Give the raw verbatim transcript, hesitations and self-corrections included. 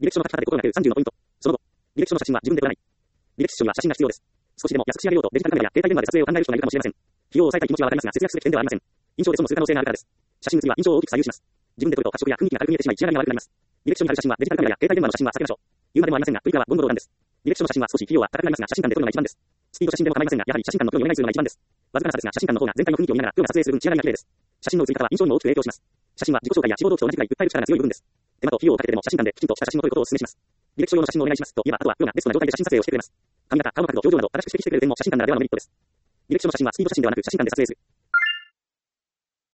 履歴書の書き方で心がけるさんじゅうのポイント。その後、履歴書の写真は自分で撮らない。履歴書には写真が必要です。少しでも安く仕上げようとデジタルカメラや携帯電話で撮影を考える人がいるかもしれません。費用を抑えたい気持ちはわかりますが、節約する点ではありません。印象で損をする可能性があるからです。写真写りは印象を大きく左右します。自分で撮ると発色や雰囲気が軽く見えてしまい仕上がりが悪くなります。履歴書に貼る写真はデジタルカメラや携帯電話の写真は避けましょう。言うまでもありませんが、プリクラは言語道断です。履歴書の写真は少し費用は高くなりますが、写真館で撮るのが一番です。スピード写真でも構いませんが、やはり写真館のプロにお願いするのが一番です。わずかな差ですが、写真館の方が全体の雰囲気を見ながらプロが撮影する分仕上がりが綺麗です。写真の写り方は印象にも大きく影響します。写真は自己紹介や志望動機と同じくらい訴える力が強い部分です。手間と費用をかけてでも写真館できちんとした写真を撮ることをお勧めします。履歴書用の写真をお願いしますと言えば、あとはプロがベストな状態で写真撮影をしてくれます。髪型、顔の角度、表情など正しく指摘してくれる点も写真館ならではのメリットです。履歴書の写真はスピード写真ではなく写真館で撮影する。